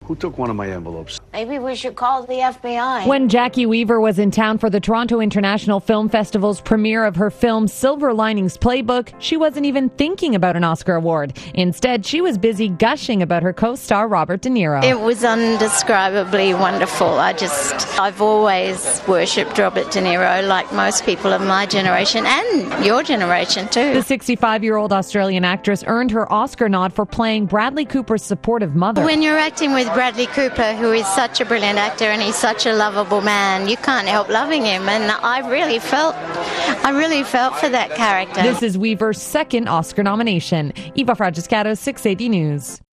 Who took one of my envelopes? Maybe we should call the FBI. When Jackie Weaver was in town for the Toronto International Film Festival's premiere of her film Silver Linings Playbook, she wasn't even thinking about an Oscar award. Instead, she was busy gushing about her co-star Robert De Niro. It was undescribably wonderful. I've always worshipped Robert De Niro, like most people of my generation and your generation too. The 65-year-old Australian actress earned her Oscar nod for playing Bradley Cooper's supportive mother. When you're acting with Bradley Cooper, who is such a brilliant actor and he's such a lovable man, you can't help loving him, and I really felt for that character. This is Weaver's second Oscar nomination. Eva Fragiscato, 680 News.